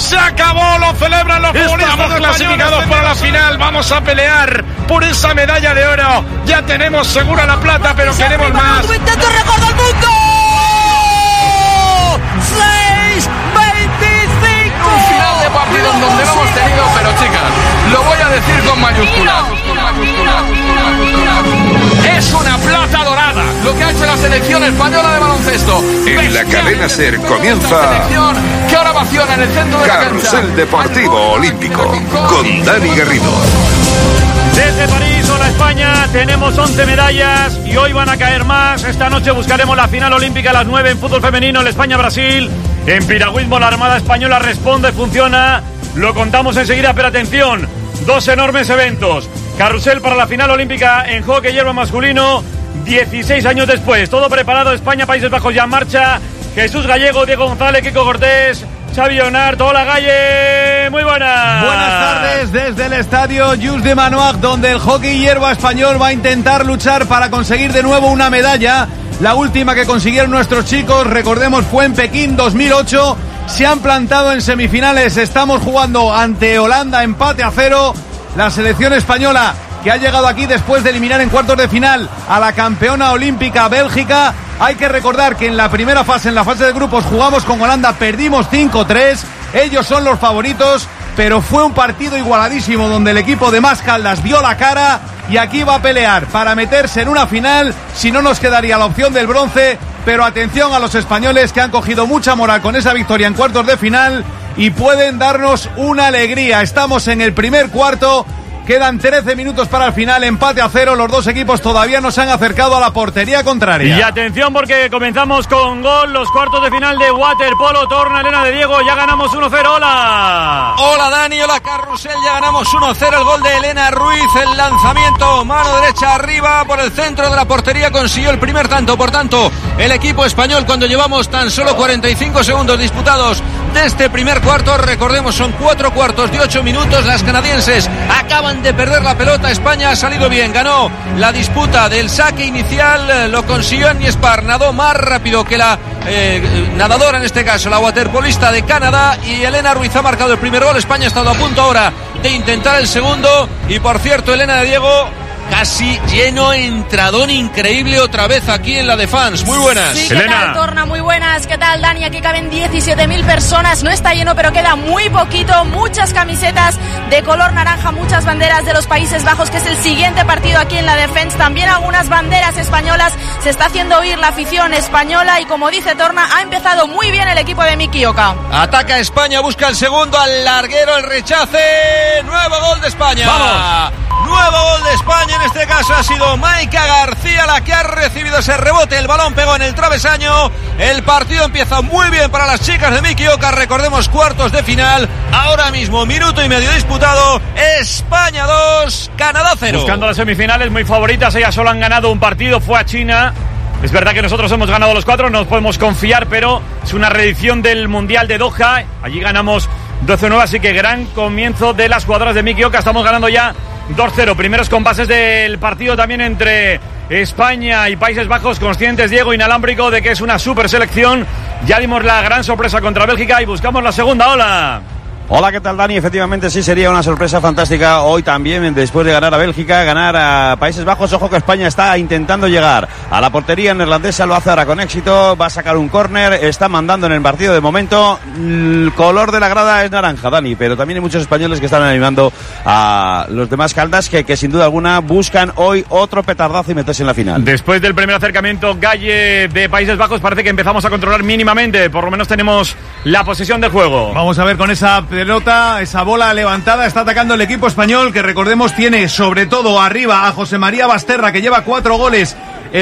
Se acabó, lo celebran los futbolistas. Estamos clasificados para la final. Vamos a pelear por esa medalla de oro. Ya tenemos segura la plata, pero queremos más. ¡Intento récord del mundo! 6:25. Un final de partido en donde no hemos tenido, pero chicas, lo voy a decir con mayúsculas. Es una plata dorada lo que ha hecho la selección española de baloncesto. En la cadena SER comienza que ahora vaciona en el centro de la cancha. Carrusel Deportivo Olímpico con Dani Garrido. Desde París, hola España, tenemos 11 medallas y hoy van a caer más. Esta noche buscaremos la final olímpica a las 9 en fútbol femenino, el España-Brasil. En piragüismo la Armada Española responde, funciona. Lo contamos enseguida, pero atención, dos enormes eventos. Carrusel para la final olímpica en hockey hierba masculino, 16 años después. Todo preparado, España, Países Bajos ya en marcha. Jesús Gallego, Diego González, Kiko Cortés, Xavi Leonard. Hola Galle, muy buenas. Buenas tardes desde el estadio Just de Manoac, donde el hockey hierba español va a intentar luchar para conseguir de nuevo una medalla. La última que consiguieron nuestros chicos, recordemos, fue en Pekín 2008. Se han plantado en semifinales. Estamos jugando ante Holanda, empate a 0. La selección española que ha llegado aquí después de eliminar en cuartos de final a la campeona olímpica Bélgica. Hay que recordar que en la primera fase, en la fase de grupos, jugamos con Holanda, perdimos 5-3. Ellos son los favoritos, pero fue un partido igualadísimo donde el equipo de Mascaldas dio la cara y aquí va a pelear para meterse en una final. Si no, nos quedaría la opción del bronce. Pero atención a los españoles que han cogido mucha moral con esa victoria en cuartos de final y pueden darnos una alegría. Estamos en el primer cuarto. Quedan 13 minutos para el final, empate a 0. Los dos equipos todavía no se han acercado a la portería contraria. Y atención porque comenzamos con gol, los cuartos de final de waterpolo. Torna Elena de Diego, ya ganamos 1-0. Hola. Hola Dani, hola Carrusel, ya ganamos 1-0. El gol de Elena Ruiz, el lanzamiento, mano derecha arriba por el centro de la portería, consiguió el primer tanto. Por tanto, el equipo español, cuando llevamos tan solo 45 segundos disputados de este primer cuarto, recordemos, son 4 cuartos de 8 minutos. Las canadienses acaban de perder la pelota. España ha salido bien, ganó la disputa del saque inicial, lo consiguió Agnieszka Spar, nadó más rápido que la nadadora, en este caso la waterpolista de Canadá, y Elena Ruiz ha marcado el primer gol. España ha estado a punto ahora de intentar el segundo, y por cierto, Elena de Diego casi lleno, entradón increíble otra vez aquí en la de fans. Muy buenas. Sí, ¿qué tal, Torna? Muy buenas. ¿Qué tal, Dani? Aquí caben 17.000 personas. No está lleno, pero queda muy poquito. Muchas camisetas de color naranja, muchas banderas de los Países Bajos, que es el siguiente partido aquí en la Defense. También algunas banderas españolas. Se está haciendo oír la afición española y, como dice Torna, ha empezado muy bien el equipo de Miki Oka. Ataca España, busca el segundo al larguero, el rechace. Nuevo gol de España. ¡Vamos! Nuevo gol de España, en este caso ha sido Maika García la que ha recibido ese rebote, el balón pegó en el travesaño. El partido empieza muy bien para las chicas de Miki Oka, recordemos, cuartos de final, ahora mismo minuto y medio disputado. España 2, Canadá 0. Buscando las semifinales, muy favoritas, ellas solo han ganado un partido, fue a China. Es verdad que nosotros hemos ganado los 4, nos podemos confiar, pero es una reedición del Mundial de Doha, allí ganamos 12-9, así que gran comienzo de las jugadoras de Miki Oka. Estamos ganando ya 2-0, primeros compases del partido también entre España y Países Bajos, conscientes, Diego, inalámbrico, de que es una super selección. Ya dimos la gran sorpresa contra Bélgica y buscamos la segunda ola. Hola, ¿qué tal, Dani? Efectivamente sí sería una sorpresa fantástica hoy también, después de ganar a Bélgica, ganar a Países Bajos. Ojo que España está intentando llegar a la portería neerlandesa, lo hace ahora con éxito, va a sacar un córner, está mandando en el partido de momento. El color de la grada es naranja, Dani, pero también hay muchos españoles que están animando a los demás Caldas que sin duda alguna buscan hoy otro petardazo y meterse en la final. Después del primer acercamiento, Galle, de Países Bajos, parece que empezamos a controlar mínimamente, por lo menos tenemos la posesión del juego. Vamos a ver con esa pelota, esa bola levantada, está atacando el equipo español, que recordemos tiene sobre todo arriba a José María Basterra, que lleva 4 goles,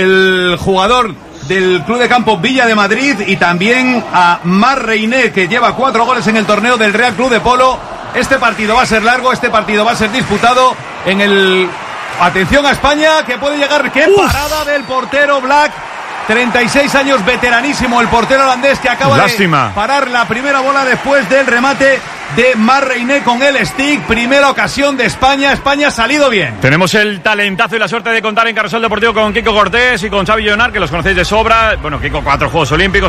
el jugador del Club de Campo Villa de Madrid, y también a Mar Reiné, que lleva 4 goles en el torneo del Real Club de Polo. Este partido va a ser largo, este partido va a ser disputado en el... Atención a España, que puede llegar... ¡Qué parada del portero Black! 36 años, veteranísimo el portero holandés, que acaba de parar la primera bola después del remate de Mar Reiné con el stick. Primera ocasión de España. España ha salido bien. Tenemos el talentazo y la suerte de contar en Carrusel Deportivo con Kiko Cortés y con Xavi Leonard, que los conocéis de sobra. Bueno, Kiko, 4 Juegos Olímpicos.